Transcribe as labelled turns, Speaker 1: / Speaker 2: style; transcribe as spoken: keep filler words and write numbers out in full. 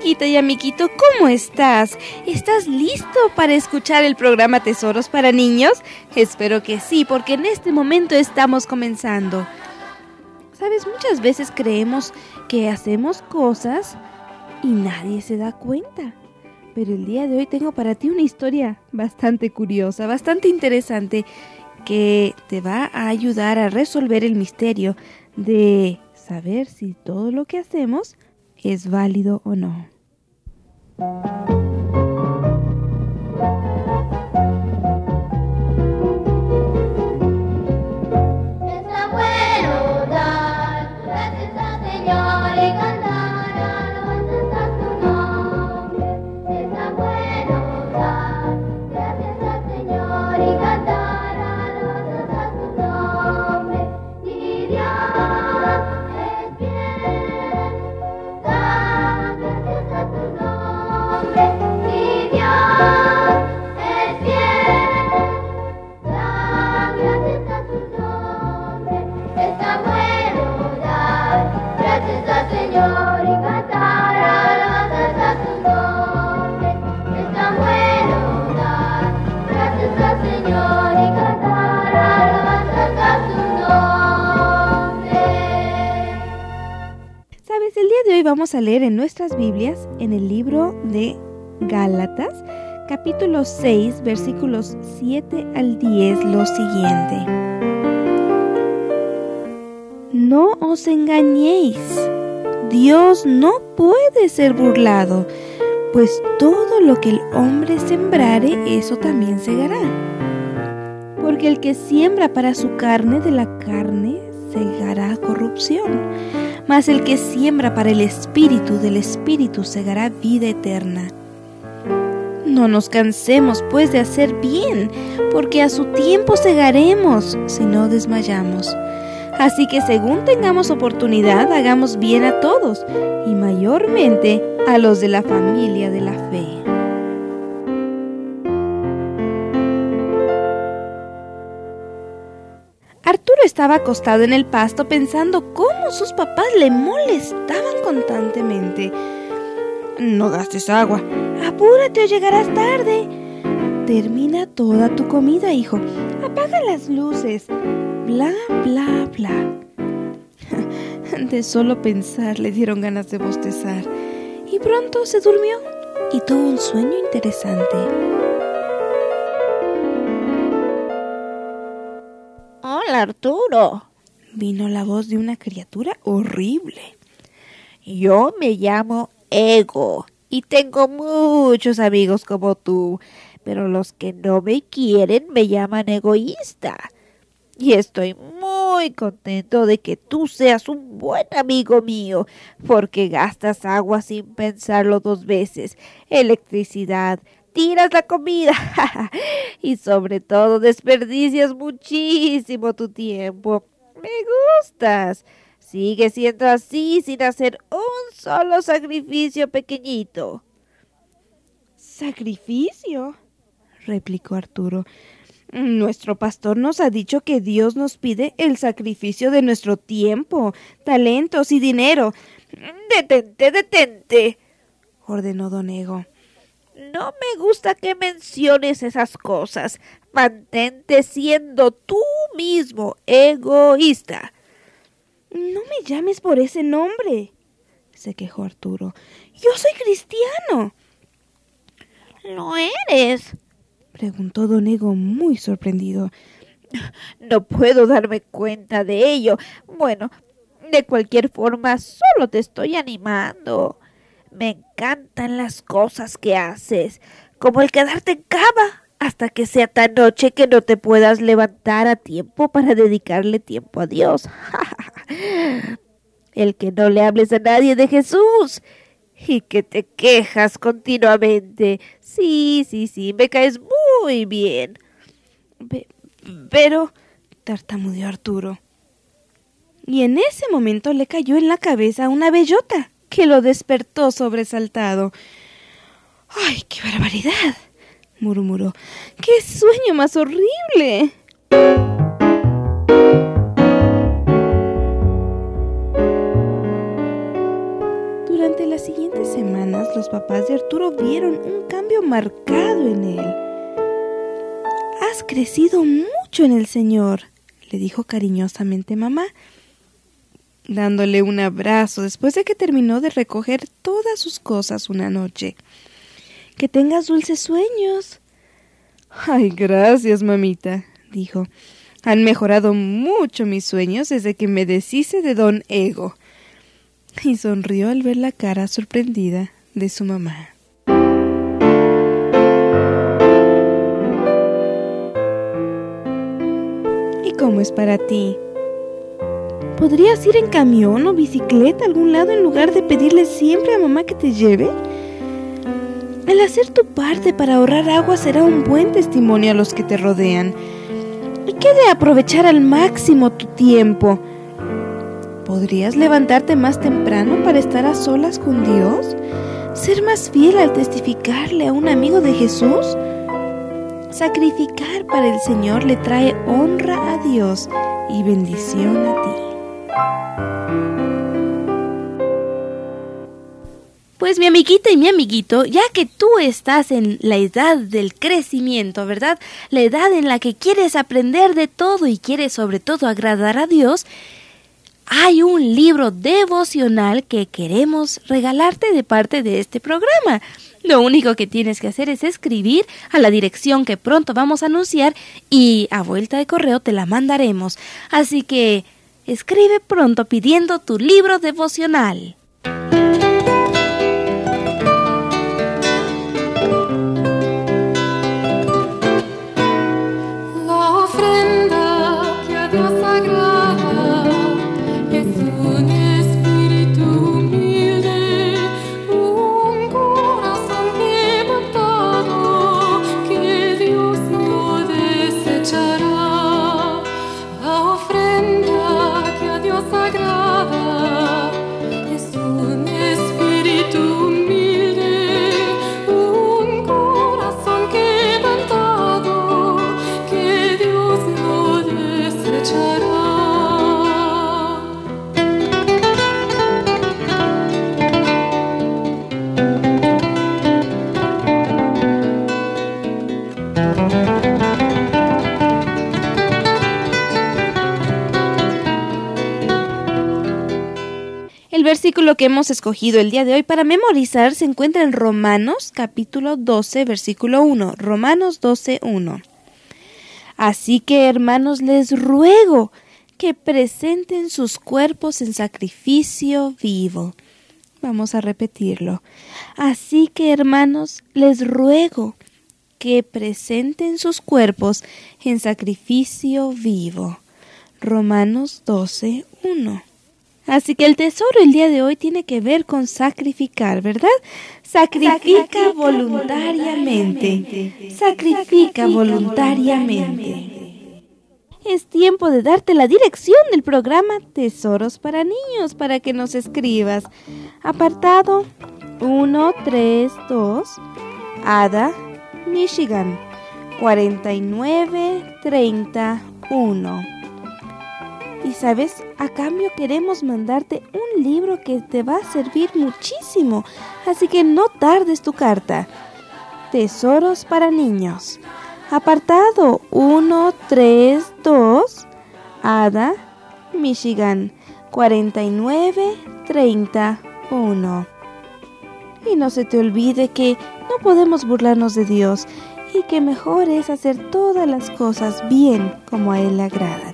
Speaker 1: amiguita y amiguito, ¿cómo estás? ¿Estás listo para escuchar el programa Tesoros para Niños? Espero que sí, porque en este momento estamos comenzando. Sabes, muchas veces creemos que hacemos cosas y nadie se da cuenta. Pero el día de hoy tengo para ti una historia bastante curiosa, bastante interesante, que te va a ayudar a resolver el misterio de saber si todo lo que hacemos es válido o no. Vamos a leer en nuestras Biblias, en el libro de Gálatas, capítulo seis, versículos siete al diez, lo siguiente. No os engañéis, Dios no puede ser burlado, pues todo lo que el hombre sembrare, eso también segará. Porque el que siembra para su carne, de la carne segará corrupción. Mas el que siembra para el Espíritu, del Espíritu segará vida eterna. No nos cansemos, pues, de hacer bien, porque a su tiempo segaremos, si no desmayamos. Así que según tengamos oportunidad, hagamos bien a todos, y mayormente a los de la familia de la fe. Arturo estaba acostado en el pasto pensando cómo sus papás le molestaban constantemente. No gastes agua. Apúrate o llegarás tarde. Termina toda tu comida, hijo. Apaga las luces. Bla, bla, bla. De solo pensar le dieron ganas de bostezar. Y pronto se durmió y tuvo un sueño interesante.
Speaker 2: Hola, Arturo.
Speaker 1: Vino la voz de una criatura horrible.
Speaker 2: Yo me llamo Ego y tengo muchos amigos como tú, pero los que no me quieren me llaman egoísta. Y estoy muy contento de que tú seas un buen amigo mío, porque gastas agua sin pensarlo dos veces, electricidad, tiras la comida y sobre todo desperdicias muchísimo tu tiempo. Me gustas. Sigue siendo así sin hacer un solo sacrificio pequeñito.
Speaker 1: ¿Sacrificio?, replicó Arturo. Nuestro pastor nos ha dicho que Dios nos pide el sacrificio de nuestro tiempo, talentos y dinero.
Speaker 2: Detente, detente,
Speaker 1: ordenó don Ego.
Speaker 2: No me gusta que menciones esas cosas. Mantente siendo tú mismo egoísta.
Speaker 1: No me llames por ese nombre, se quejó Arturo. Yo soy cristiano.
Speaker 2: ¿Lo eres?,
Speaker 1: preguntó don Ego muy sorprendido.
Speaker 2: No puedo darme cuenta de ello. Bueno, de cualquier forma, solo te estoy animando. Me encantan las cosas que haces, como el quedarte en cama hasta que sea tan noche que no te puedas levantar a tiempo para dedicarle tiempo a Dios. El que no le hables a nadie de Jesús y que te quejas continuamente. Sí, sí, sí, me caes muy bien.
Speaker 1: Be- pero, tartamudeó Arturo. Y en ese momento le cayó en la cabeza una bellota que lo despertó sobresaltado. ¡Ay, qué barbaridad!, murmuró. ¡Qué sueño más horrible! durante las siguientes semanas los papás de Arturo vieron un cambio marcado en él. «Has crecido mucho en el Señor», le dijo cariñosamente mamá, dándole un abrazo después de que terminó de recoger todas sus cosas una noche. «Que tengas dulces sueños». «Ay, gracias, mamita», dijo. «Han mejorado mucho mis sueños desde que me deshice de don Ego». Y sonrió al ver la cara sorprendida de su mamá. ¿Y cómo es para ti? ¿Podrías ir en camión o bicicleta a algún lado en lugar de pedirle siempre a mamá que te lleve? El hacer tu parte para ahorrar agua será un buen testimonio a los que te rodean. ¿Y qué de aprovechar al máximo tu tiempo? ¿Podrías levantarte más temprano para estar a solas con Dios? ¿Ser más fiel al testificarle a un amigo de Jesús? Sacrificar para el Señor le trae honra a Dios y bendición a ti. Pues mi amiguita y mi amiguito, ya que tú estás en la edad del crecimiento, ¿verdad? La edad en la que quieres aprender de todo y quieres sobre todo agradar a Dios, hay un libro devocional que queremos regalarte de parte de este programa. Lo único que tienes que hacer es escribir a la dirección que pronto vamos a anunciar y a vuelta de correo te la mandaremos. Así que escribe pronto pidiendo tu libro devocional. El versículo que hemos escogido el día de hoy para memorizar se encuentra en Romanos capítulo doce, versículo uno. Romanos doce, uno. Así que, hermanos, les ruego que presenten sus cuerpos en sacrificio vivo. Vamos a repetirlo. Así que, hermanos, les ruego que presenten sus cuerpos en sacrificio vivo. Romanos doce, uno. Así que el tesoro el día de hoy tiene que ver con sacrificar, ¿verdad? Sacrifica, Sacrifica voluntariamente. voluntariamente. Sacrifica voluntariamente. Es tiempo de darte la dirección del programa Tesoros para Niños para que nos escribas. Apartado uno tres dos, Ada, Michigan, cuarenta y nueve treinta y uno. Y sabes, a cambio queremos mandarte un libro que te va a servir muchísimo, así que no tardes tu carta. Tesoros para Niños. Apartado uno tres dos, Ada, Michigan, cuarenta y nueve treinta y uno. Y no se te olvide que no podemos burlarnos de Dios y que mejor es hacer todas las cosas bien como a Él le agrada.